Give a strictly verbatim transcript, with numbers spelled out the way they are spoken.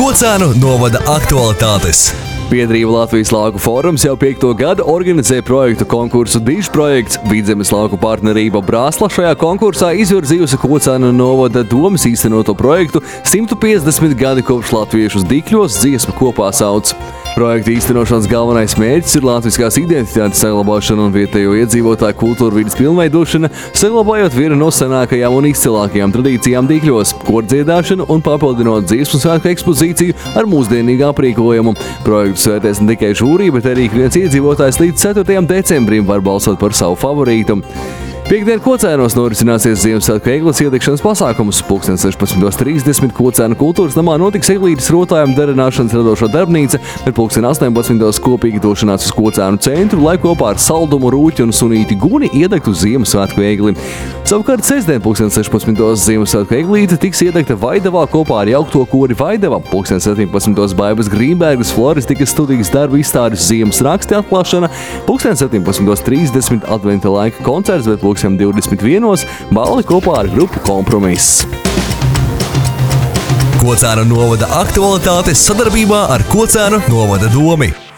Kocēnu novada aktualitātes. Biedrība Latvijas lauku fórums jau piekto gadu organizē projektu konkursu Dižs projekts. Vidzemes lauku partnerība Brāsla šajā konkursā izvirzījusi Kocēnu novada domas īstenoto projektu simt piecdesmit gadi kopš latviešus Dikļos dziesmu kopā sauc. Projekta īstenošanas galvenais mērķis ir latviskās identitātes saglabāšana un vietējo iedzīvotāju kultūrvides pilnveidošana, saglabājot vienu no senākajām un izcilākajām tradīcijām Dikļos – kordziedāšanu un papildinot dziesmu svētku ekspozīciju ar mūsdienīgu aprīkojumu. Projektu svētēs ne tikai žūrija, bet arī viens iedzīvotājs līdz ceturtajam decembrim var balsot par savu favorītu. Piektdien Kocēnos norisināsies Ziemassvētku egles ielikšanas pasākums. Pulksten sešpadsmit trīsdesmit Kocēnu kultūras namā notiks eglītes rotājuma darināšanas radošo darbnīca, bet pulksten astoņpadsmit kopīgi došanās uz Kocēnu centru, lai kopā ar saldumu, rūķi un sunīti guni iedegtu Ziemassvētku egli. Savukārt sestdien pulksten sešpadsmit Ziemassvētku eglīte tiks iedegta Vaidavā kopā ar jaukto kori Vaidava. Pulksten septiņpadsmit Baibas Grīnbergas floristikas studijas darbu izstādes Ziemas raksti atklāšana. Pulksten septiņpadsmit trīsdesmit adventa laika koncerts, bet pulksten divdesmit vienos balli kopā ar grupu Kompromiss. Kocēnu novada aktualitātes sadarbībā ar Kocēnu novada domi.